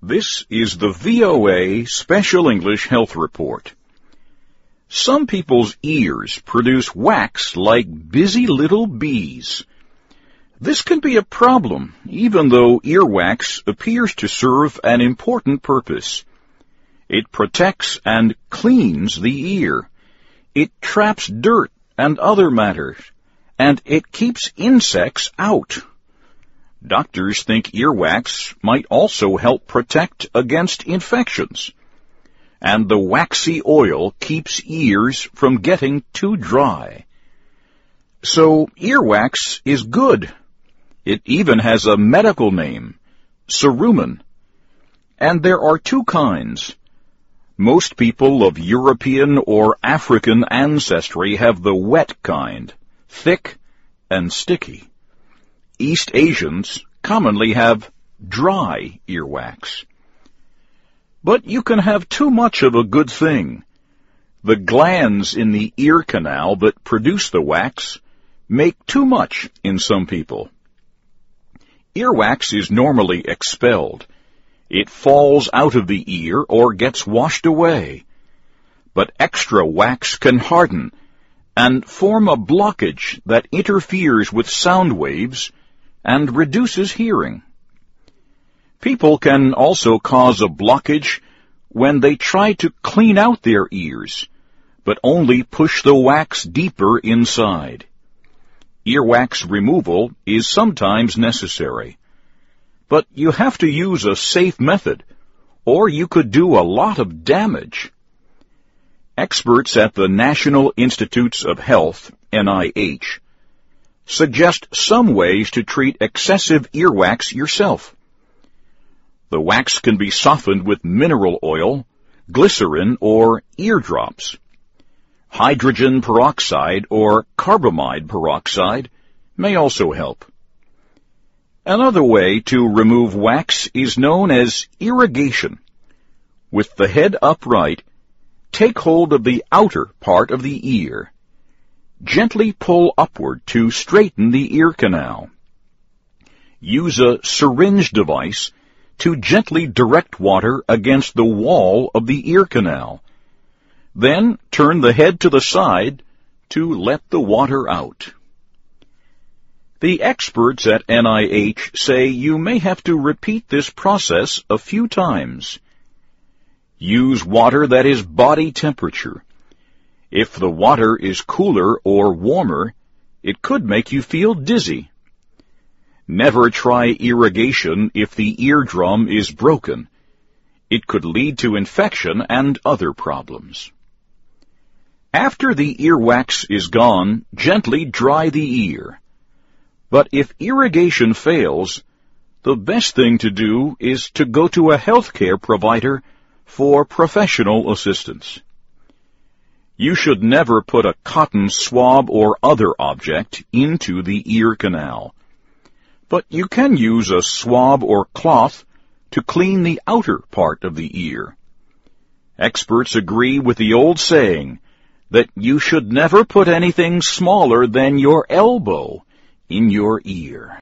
This is the VOA Special English Health Report. Some people's ears produce wax like busy little bees. This can be a problem, even though earwax appears to serve an important purpose. It protects and cleans the ear. It traps dirt and other matters, and it keeps insects out. Doctors think earwax might also help protect against infections. And the waxy oil keeps ears from getting too dry. So earwax is good. It even has a medical name, cerumen. And there are two kinds. Most people of European or African ancestry have the wet kind, thick and sticky. East Asians commonly have dry earwax. But you can have too much of a good thing. The glands in the ear canal that produce the wax make too much in some people. Earwax is normally expelled. It falls out of the ear or gets washed away. But extra wax can harden and form a blockage that interferes with sound waves and reduces hearing. People can also cause a blockage when they try to clean out their ears, but only push the wax deeper inside. Earwax removal is sometimes necessary, but you have to use a safe method, or you could do a lot of damage. Experts at the National Institutes of Health, NIH, suggest some ways to treat excessive earwax yourself. The wax can be softened with mineral oil, glycerin, or eardrops. Hydrogen peroxide or carbamide peroxide may also help. Another way to remove wax is known as irrigation. With the head upright, take hold of the outer part of the ear. Gently pull upward to straighten the ear canal. Use a syringe device to gently direct water against the wall of the ear canal. Then turn the head to the side to let the water out. The experts at NIH say you may have to repeat this process a few times. Use water that is body temperature. If the water is cooler or warmer, it could make you feel dizzy. Never try irrigation if the eardrum is broken. It could lead to infection and other problems. After the earwax is gone, gently dry the ear. But if irrigation fails, the best thing to do is to go to a healthcare provider for professional assistance. You should never put a cotton swab or other object into the ear canal. But you can use a swab or cloth to clean the outer part of the ear. Experts agree with the old saying that you should never put anything smaller than your elbow in your ear.